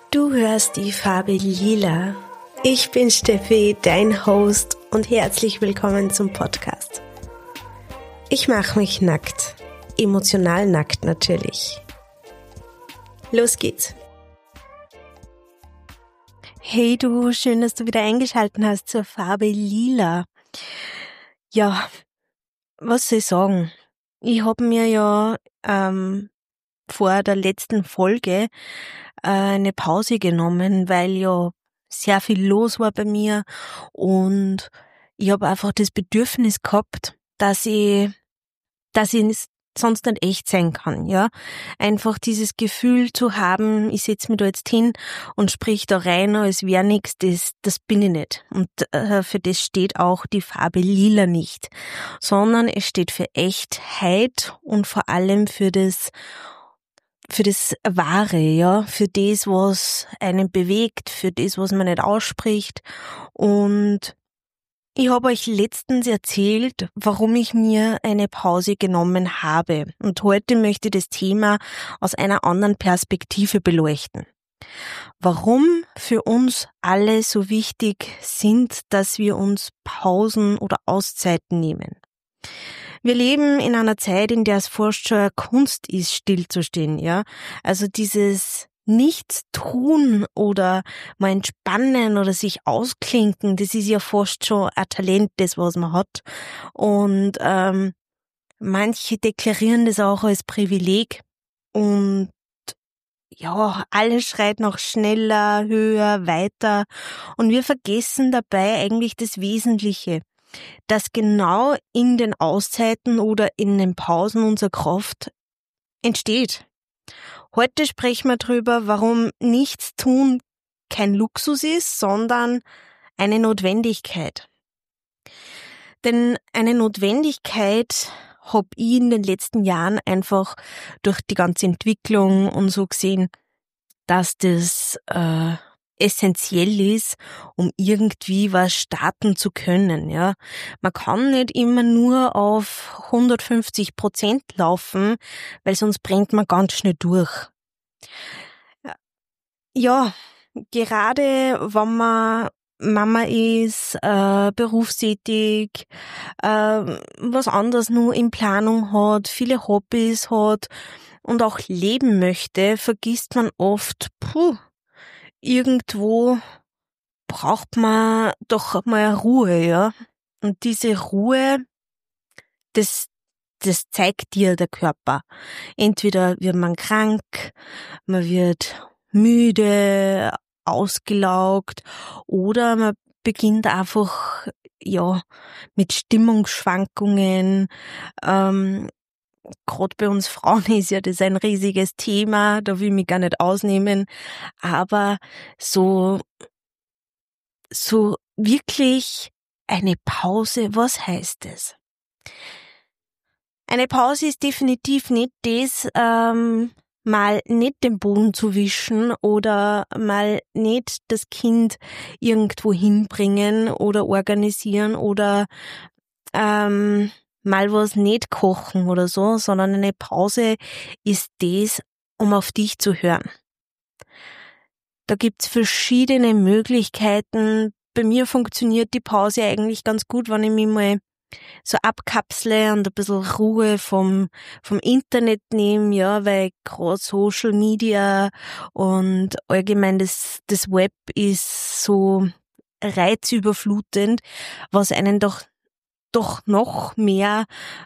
Du hörst die Farbe Lila. Ich bin Steffi, dein Host, und herzlich willkommen zum Podcast. Ich mache mich nackt. Emotional nackt natürlich. Los geht's. Hey du, schön, dass du wieder eingeschaltet hast zur Farbe Lila. Ja, was soll ich sagen? Ich habe mir ja vor der letzten Folge eine Pause genommen, weil ja sehr viel los war bei mir und ich habe einfach das Bedürfnis gehabt, dass ich sonst nicht echt sein kann, ja. Einfach dieses Gefühl zu haben, ich setze mich da jetzt hin und sprich da rein, als wäre nichts, das bin ich nicht. Und für das steht auch die Farbe Lila nicht, sondern es steht für Echtheit und vor allem für das Wahre, ja, für das, was einen bewegt, für das, was man nicht ausspricht. Und ich habe euch letztens erzählt, warum ich mir eine Pause genommen habe. Und heute möchte ich das Thema aus einer anderen Perspektive beleuchten. Warum für uns alle so wichtig sind, dass wir uns Pausen oder Auszeiten nehmen. Wir leben in einer Zeit, in der es fast schon eine Kunst ist, stillzustehen, ja. Also dieses Nichtstun oder mal entspannen oder sich ausklinken, das ist ja fast schon ein Talent, das was man hat. Und manche deklarieren das auch als Privileg. Und ja, alles schreit noch schneller, höher, weiter. Und wir vergessen dabei eigentlich das Wesentliche, dass genau in den Auszeiten oder in den Pausen unsere Kraft entsteht. Heute sprechen wir darüber, warum Nichtstun kein Luxus ist, sondern eine Notwendigkeit. Denn eine Notwendigkeit habe ich in den letzten Jahren einfach durch die ganze Entwicklung und so gesehen, dass das essentiell ist, um irgendwie was starten zu können, ja. Man kann nicht immer nur auf 150% laufen, weil sonst brennt man ganz schnell durch. Ja, gerade wenn man Mama ist, berufstätig, was anderes nur in Planung hat, viele Hobbys hat und auch leben möchte, vergisst man oft, irgendwo braucht man doch mal Ruhe, ja. Und diese Ruhe, das zeigt dir der Körper. Entweder wird man krank, man wird müde, ausgelaugt oder man beginnt einfach, ja, mit Stimmungsschwankungen. Gerade bei uns Frauen ist ja das ein riesiges Thema, da will ich mich gar nicht ausnehmen, aber so wirklich eine Pause, was heißt es? Eine Pause ist definitiv nicht das, mal nicht den Boden zu wischen oder mal nicht das Kind irgendwo hinbringen oder organisieren oder mal was nicht kochen oder so, sondern eine Pause ist das, um auf dich zu hören. Da gibt's verschiedene Möglichkeiten. Bei mir funktioniert die Pause eigentlich ganz gut, wenn ich mich mal so abkapsle und ein bisschen Ruhe vom Internet nehme, ja, weil gerade Social Media und allgemein das Web ist so reizüberflutend, was einen doch noch mehr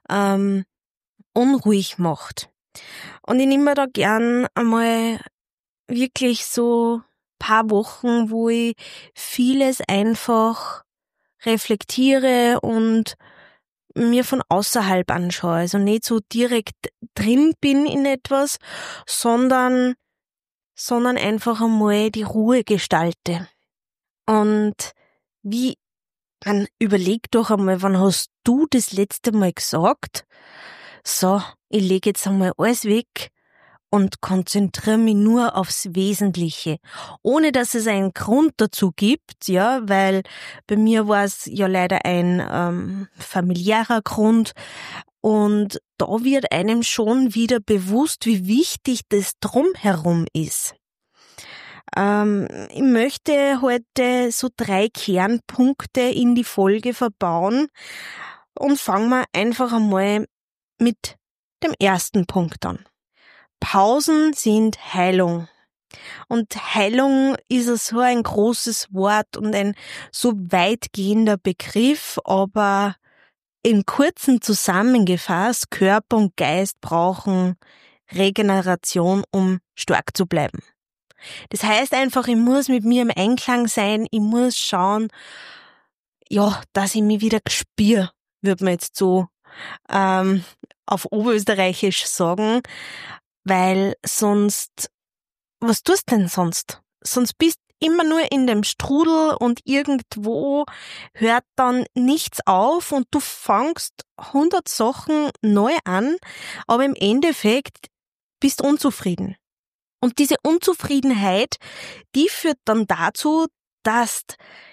unruhig macht. Und ich nehme mir da gern einmal wirklich so paar Wochen, wo ich vieles einfach reflektiere und mir von außerhalb anschaue. Also nicht so direkt drin bin in etwas, sondern einfach einmal die Ruhe gestalte. Und dann überleg doch einmal, wann hast du das letzte Mal gesagt, so, ich lege jetzt einmal alles weg und konzentriere mich nur aufs Wesentliche, ohne dass es einen Grund dazu gibt, ja, weil bei mir war es ja leider ein familiärer Grund und da wird einem schon wieder bewusst, wie wichtig das Drumherum ist. Ich möchte heute so 3 Kernpunkte in die Folge verbauen und fangen wir einfach einmal mit dem ersten Punkt an. Pausen sind Heilung. Und Heilung ist so ein großes Wort und ein so weitgehender Begriff, aber in kurzen zusammengefasst, Körper und Geist brauchen Regeneration, um stark zu bleiben. Das heißt einfach, ich muss mit mir im Einklang sein, ich muss schauen, dass ich mich wieder spüre, würde man jetzt so auf Oberösterreichisch sagen, weil sonst, was tust denn sonst? Sonst bist immer nur in dem Strudel und irgendwo hört dann nichts auf und du fangst 100 Sachen neu an, aber im Endeffekt bist unzufrieden. Und diese Unzufriedenheit, die führt dann dazu, dass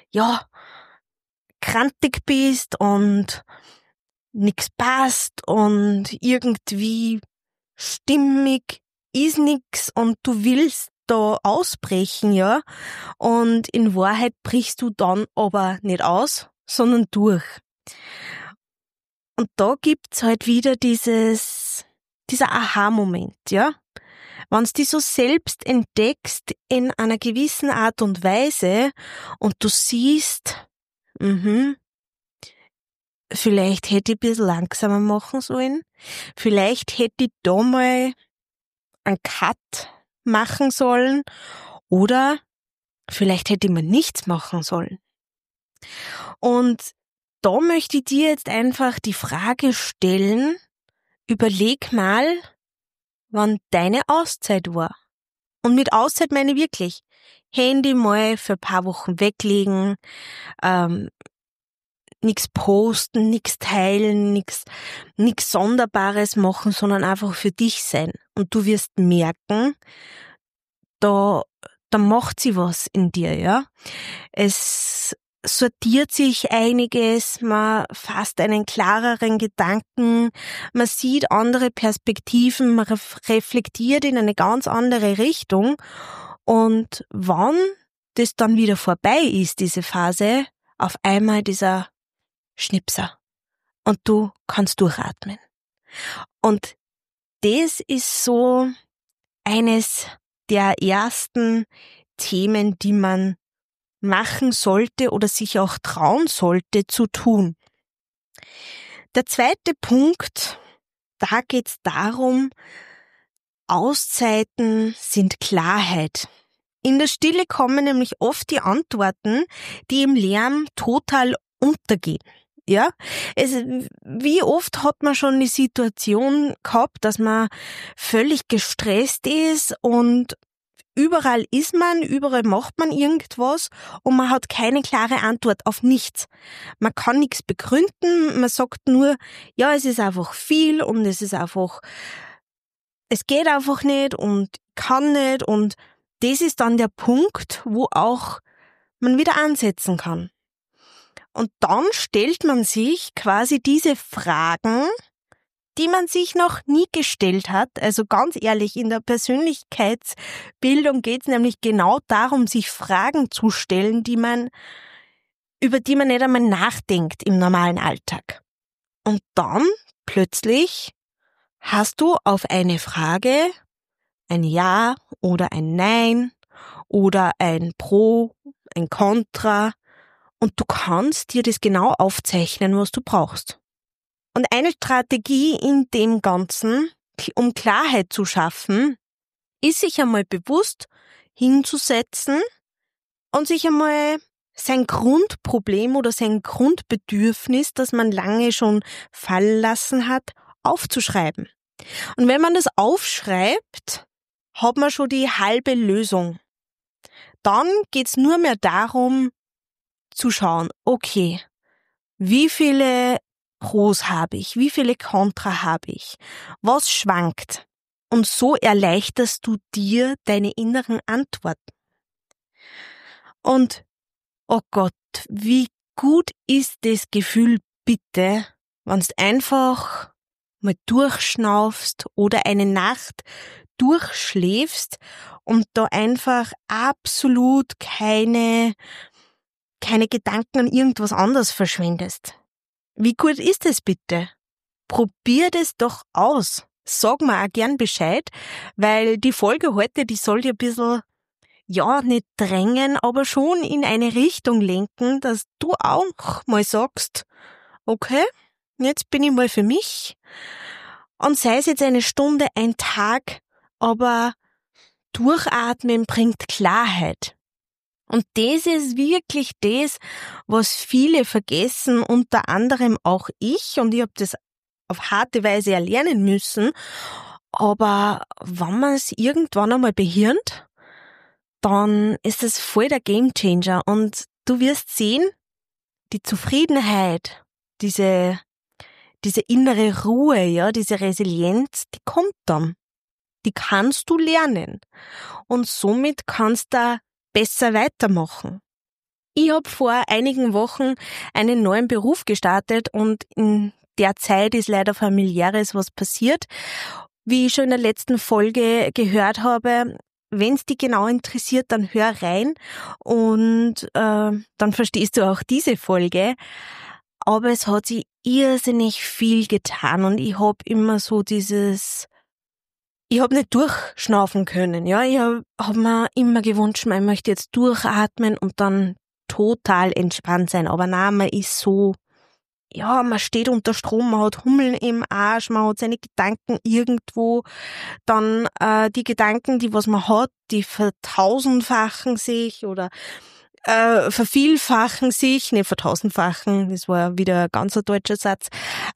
krantig bist und nix passt und irgendwie stimmig ist nix und du willst da ausbrechen, ja. Und in Wahrheit brichst du dann aber nicht aus, sondern durch. Und da gibt's halt wieder dieser Aha-Moment, ja. Wenn du dich so selbst entdeckst in einer gewissen Art und Weise und du siehst, vielleicht hätte ich ein bisschen langsamer machen sollen, vielleicht hätte ich da mal einen Cut machen sollen oder vielleicht hätte ich mal nichts machen sollen. Und da möchte ich dir jetzt einfach die Frage stellen, überleg mal, wann deine Auszeit war. Und mit Auszeit meine ich wirklich Handy mal für ein paar Wochen weglegen, nichts posten, nichts teilen, nichts Sonderbares machen, sondern einfach für dich sein. Und du wirst merken, da macht sie was in dir, ja. Es sortiert sich einiges, man fasst einen klareren Gedanken, man sieht andere Perspektiven, man reflektiert in eine ganz andere Richtung. Und wann das dann wieder vorbei ist, diese Phase, auf einmal dieser Schnipser und du kannst durchatmen. Und das ist so eines der ersten Themen, die man machen sollte oder sich auch trauen sollte zu tun. Der zweite Punkt, da geht's darum, Auszeiten sind Klarheit. In der Stille kommen nämlich oft die Antworten, die im Lärm total untergehen. Ja, wie oft hat man schon die Situation gehabt, dass man völlig gestresst ist und überall ist man, überall macht man irgendwas und man hat keine klare Antwort auf nichts. Man kann nichts begründen, man sagt nur, ja, es ist einfach viel und es geht einfach nicht und kann nicht und das ist dann der Punkt, wo auch man wieder ansetzen kann. Und dann stellt man sich quasi diese Fragen, die man sich noch nie gestellt hat. Also ganz ehrlich, in der Persönlichkeitsbildung geht es nämlich genau darum, sich Fragen zu stellen, über die man nicht einmal nachdenkt im normalen Alltag. Und dann plötzlich hast du auf eine Frage ein Ja oder ein Nein oder ein Pro, ein Kontra. Und du kannst dir das genau aufzeichnen, was du brauchst. Und eine Strategie in dem Ganzen, um Klarheit zu schaffen, ist sich einmal bewusst hinzusetzen und sich einmal sein Grundproblem oder sein Grundbedürfnis, das man lange schon fallen lassen hat, aufzuschreiben. Und wenn man das aufschreibt, hat man schon die halbe Lösung. Dann geht's nur mehr darum, zu schauen, okay, wie viele Pros habe ich, wie viele Kontra habe ich, was schwankt? Und so erleichterst du dir deine inneren Antworten. Und, oh Gott, wie gut ist das Gefühl bitte, wenn du einfach mal durchschnaufst oder eine Nacht durchschläfst und da einfach absolut keine Gedanken an irgendwas anderes verschwendest. Wie gut ist es bitte? Probier das doch aus. Sag mir auch gern Bescheid, weil die Folge heute, die soll dir ein bisschen, ja, nicht drängen, aber schon in eine Richtung lenken, dass du auch mal sagst, okay, jetzt bin ich mal für mich. Und sei es jetzt eine Stunde, ein Tag, aber durchatmen bringt Klarheit. Und das ist wirklich das, was viele vergessen, unter anderem auch ich. Und ich habe das auf harte Weise erlernen müssen. Aber wenn man es irgendwann einmal behirnt, dann ist es voll der Gamechanger. Und du wirst sehen, die Zufriedenheit, diese innere Ruhe, ja, diese Resilienz, die kommt dann. Die kannst du lernen. Und somit kannst du besser weitermachen. Ich habe vor einigen Wochen einen neuen Beruf gestartet und in der Zeit ist leider Familiäres was passiert. Wie ich schon in der letzten Folge gehört habe, wenn es dich genau interessiert, dann hör rein und dann verstehst du auch diese Folge. Aber es hat sich irrsinnig viel getan und ich habe immer so ich habe nicht durchschnaufen können, ja. Ich hab mir immer gewünscht, ich möchte jetzt durchatmen und dann total entspannt sein. Aber nein, man ist so, ja, man steht unter Strom, man hat Hummeln im Arsch, man hat seine Gedanken irgendwo. Dann die Gedanken, die was man hat, die vertausendfachen sich oder vervielfachen sich, nicht vertausendfachen, das war wieder ein ganz deutscher Satz,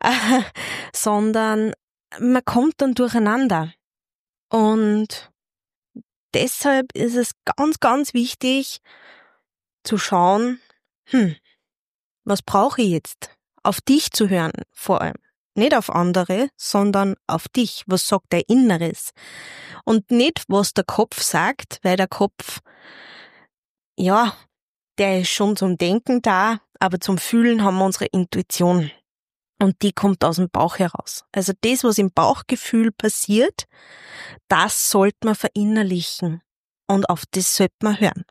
sondern man kommt dann durcheinander. Und deshalb ist es ganz, ganz wichtig zu schauen, was brauche ich jetzt? Auf dich zu hören vor allem. Nicht auf andere, sondern auf dich. Was sagt dein Inneres? Und nicht, was der Kopf sagt, weil der Kopf, ja, der ist schon zum Denken da, aber zum Fühlen haben wir unsere Intuition. Und die kommt aus dem Bauch heraus. Also das, was im Bauchgefühl passiert, das sollte man verinnerlichen. Und auf das sollte man hören.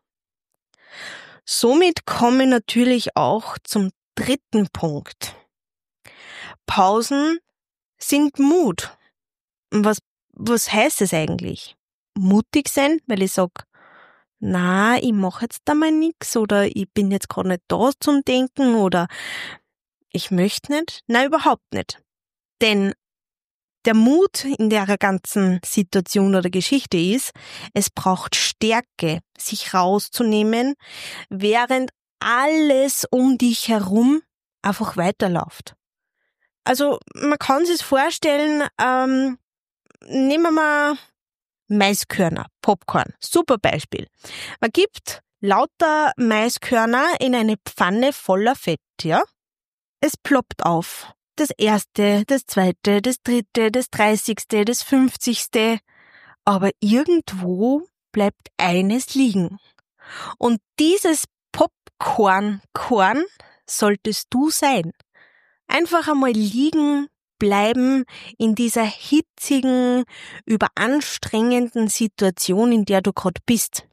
Somit komme ich natürlich auch zum dritten Punkt. Pausen sind Mut. Und was heißt es eigentlich? Mutig sein, weil ich sag, na, ich mache jetzt da mal nix oder ich bin jetzt gerade nicht da zum Denken oder ich möchte nicht. Nein, überhaupt nicht. Denn der Mut in der ganzen Situation oder Geschichte ist, es braucht Stärke, sich rauszunehmen, während alles um dich herum einfach weiterläuft. Also man kann sich vorstellen, nehmen wir mal Maiskörner, Popcorn, super Beispiel. Man gibt lauter Maiskörner in eine Pfanne voller Fett, ja? Es ploppt auf. Das erste, das zweite, das dritte, das 30., das 50. Aber irgendwo bleibt eines liegen. Und dieses Popcorn-Korn solltest du sein. Einfach einmal liegen bleiben in dieser hitzigen, überanstrengenden Situation, in der du gerade bist.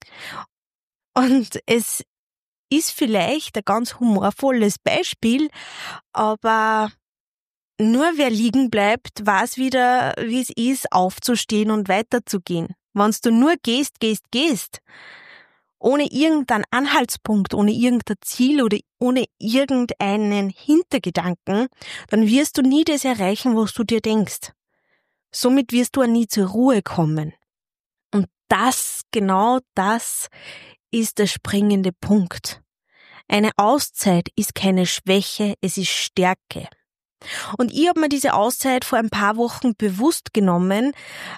Und es ist vielleicht ein ganz humorvolles Beispiel, aber nur wer liegen bleibt, weiß wieder, wie es ist, aufzustehen und weiterzugehen. Wenn du nur gehst, ohne irgendeinen Anhaltspunkt, ohne irgendein Ziel oder ohne irgendeinen Hintergedanken, dann wirst du nie das erreichen, was du dir denkst. Somit wirst du auch nie zur Ruhe kommen. Und genau das ist der springende Punkt. Eine Auszeit ist keine Schwäche, es ist Stärke. Und ich habe mir diese Auszeit vor ein paar Wochen bewusst genommen.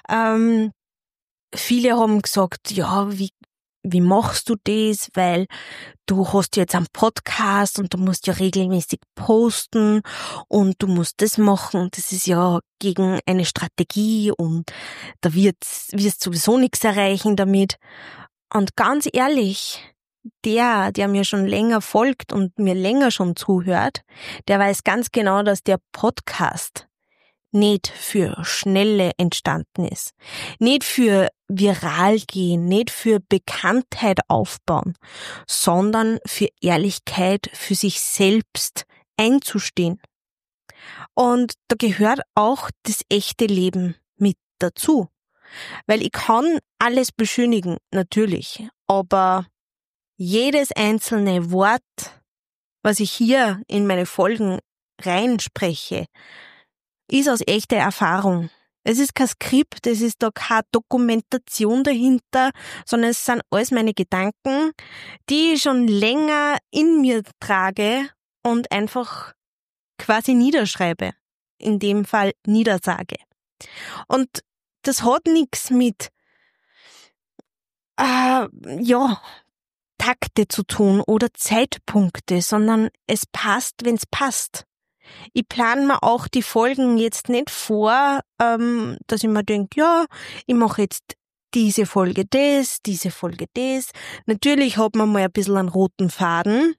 Viele haben gesagt, ja, wie machst du das? Weil du hast jetzt einen Podcast und du musst ja regelmäßig posten und du musst das machen. Das ist ja gegen eine Strategie und da wirst sowieso nichts erreichen damit. Und ganz ehrlich, der mir schon länger folgt und mir länger schon zuhört, der weiß ganz genau, dass der Podcast nicht für schnelle entstanden ist, nicht für viral gehen, nicht für Bekanntheit aufbauen, sondern für Ehrlichkeit, für sich selbst einzustehen. Und da gehört auch das echte Leben mit dazu. Weil ich kann alles beschönigen, natürlich, aber jedes einzelne Wort, was ich hier in meine Folgen reinspreche, ist aus echter Erfahrung. Es ist kein Skript, es ist da keine Dokumentation dahinter, sondern es sind alles meine Gedanken, die ich schon länger in mir trage und einfach quasi niederschreibe. In dem Fall niedersage. Und das hat nichts mit Takte zu tun oder Zeitpunkte, sondern es passt, wenn's passt. Ich plane mir auch die Folgen jetzt nicht vor, dass ich mir denke, ja, ich mache jetzt diese Folge das. Natürlich hat man mal ein bisschen einen roten Faden,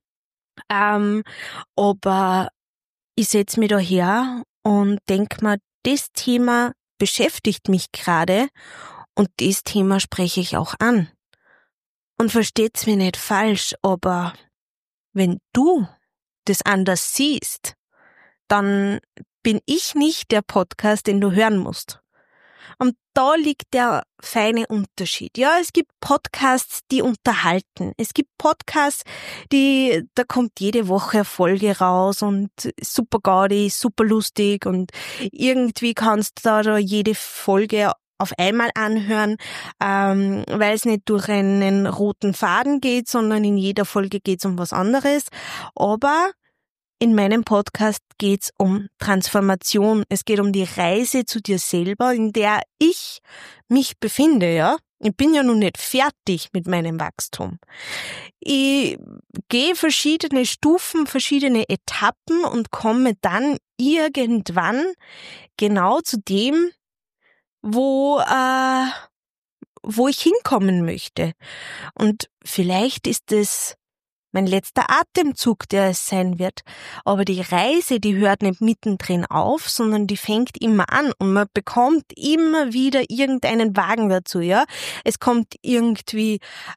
aber ich setze mich da her und denke mir, das Thema beschäftigt mich gerade und das Thema spreche ich auch an. Und versteht's mir nicht falsch, aber wenn du das anders siehst, dann bin ich nicht der Podcast, den du hören musst. Und da liegt der feine Unterschied. Ja, es gibt Podcasts, die unterhalten. Es gibt Podcasts, da kommt jede Woche eine Folge raus und super gaudi, super lustig und irgendwie kannst du da jede Folge auf einmal anhören, weil es nicht durch einen roten Faden geht, sondern in jeder Folge geht's um was anderes. Aber in meinem Podcast geht's um Transformation. Es geht um die Reise zu dir selber, in der ich mich befinde, ja. Ich bin ja noch nicht fertig mit meinem Wachstum. Ich gehe verschiedene Stufen, verschiedene Etappen und komme dann irgendwann genau zu dem, wo ich hinkommen möchte. Und vielleicht ist es mein letzter Atemzug, der es sein wird. Aber die Reise, die hört nicht mittendrin auf, sondern die fängt immer an und man bekommt immer wieder irgendeinen Wagen dazu, ja. Es kommt irgendwie,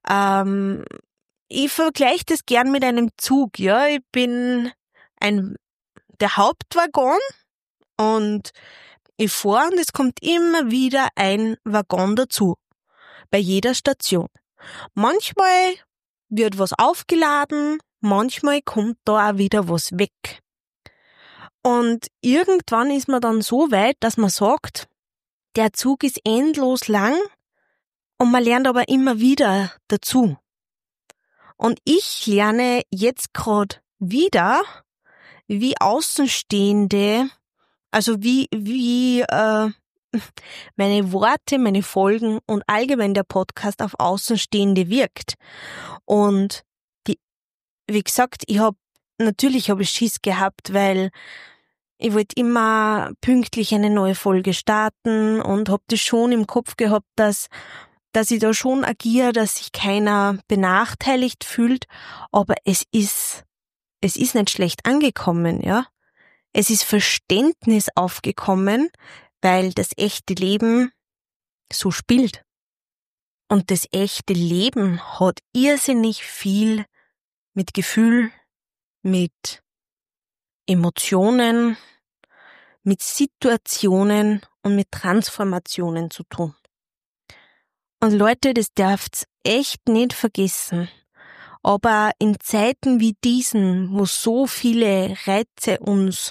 ich vergleiche das gern mit einem Zug, ja. Ich bin der Hauptwaggon und ich fahre und es kommt immer wieder ein Waggon dazu. Bei jeder Station. Manchmal wird was aufgeladen, manchmal kommt da auch wieder was weg. Und irgendwann ist man dann so weit, dass man sagt, der Zug ist endlos lang und man lernt aber immer wieder dazu. Und ich lerne jetzt gerade wieder, wie Außenstehende, also wie meine Worte, meine Folgen und allgemein der Podcast auf Außenstehende wirkt. Und wie gesagt, natürlich habe ich Schiss gehabt, weil ich wollte immer pünktlich eine neue Folge starten und habe das schon im Kopf gehabt, dass ich da schon agiere, dass sich keiner benachteiligt fühlt, aber es ist nicht schlecht angekommen, ja. Es ist Verständnis aufgekommen, weil das echte Leben so spielt. Und das echte Leben hat irrsinnig viel mit Gefühl, mit Emotionen, mit Situationen und mit Transformationen zu tun. Und Leute, das dürft's echt nicht vergessen. Aber in Zeiten wie diesen, wo so viele Reize uns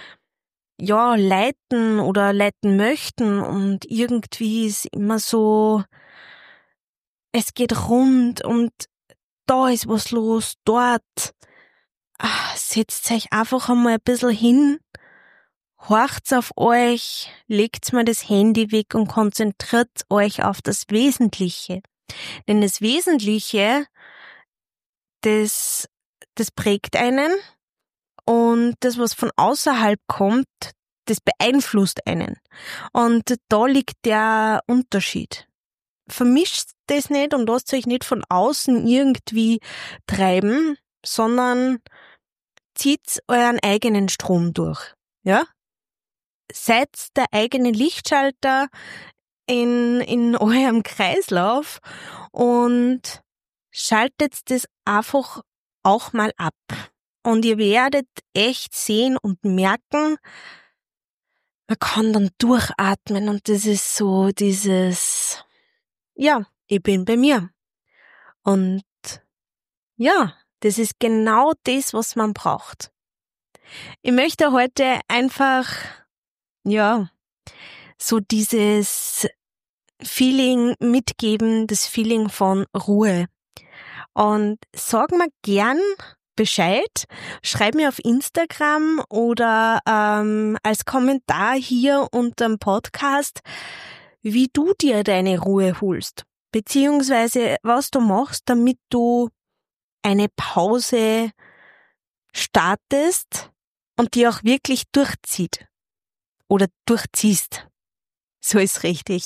leiten oder leiten möchten und irgendwie ist immer so, es geht rund und da ist was los, dort. Setzt euch einfach einmal ein bisschen hin, horcht's auf euch, legt mal das Handy weg und konzentriert euch auf das Wesentliche. Denn das Wesentliche, das prägt einen und das, was von außerhalb kommt, das beeinflusst einen. Und da liegt der Unterschied. Vermischt das nicht und lasst euch nicht von außen irgendwie treiben, sondern zieht euren eigenen Strom durch. Ja? seid der eigene Lichtschalter in eurem Kreislauf und schaltet das einfach auch mal ab. Und ihr werdet echt sehen und merken, man kann dann durchatmen und das ist so dieses, ja, ich bin bei mir. Und ja, das ist genau das, was man braucht. Ich möchte heute einfach, ja, so dieses Feeling mitgeben, das Feeling von Ruhe. Und sag mir gern Bescheid, schreib mir auf Instagram oder als Kommentar hier unter dem Podcast, wie du dir deine Ruhe holst, beziehungsweise was du machst, damit du eine Pause startest und die auch wirklich durchzieht oder durchziehst. So ist richtig.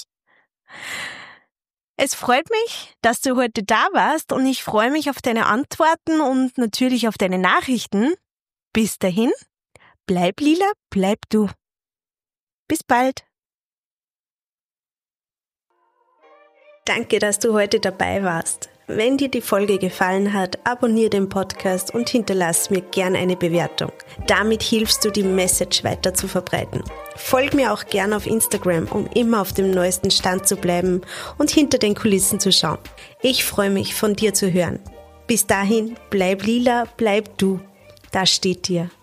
Es freut mich, dass du heute da warst und ich freue mich auf deine Antworten und natürlich auf deine Nachrichten. Bis dahin, bleib lila, bleib du. Bis bald. Danke, dass du heute dabei warst. Wenn dir die Folge gefallen hat, abonniere den Podcast und hinterlass mir gern eine Bewertung. Damit hilfst du, die Message weiter zu verbreiten. Folg mir auch gern auf Instagram, um immer auf dem neuesten Stand zu bleiben und hinter den Kulissen zu schauen. Ich freue mich, von dir zu hören. Bis dahin, bleib lila, bleib du. Das steht dir.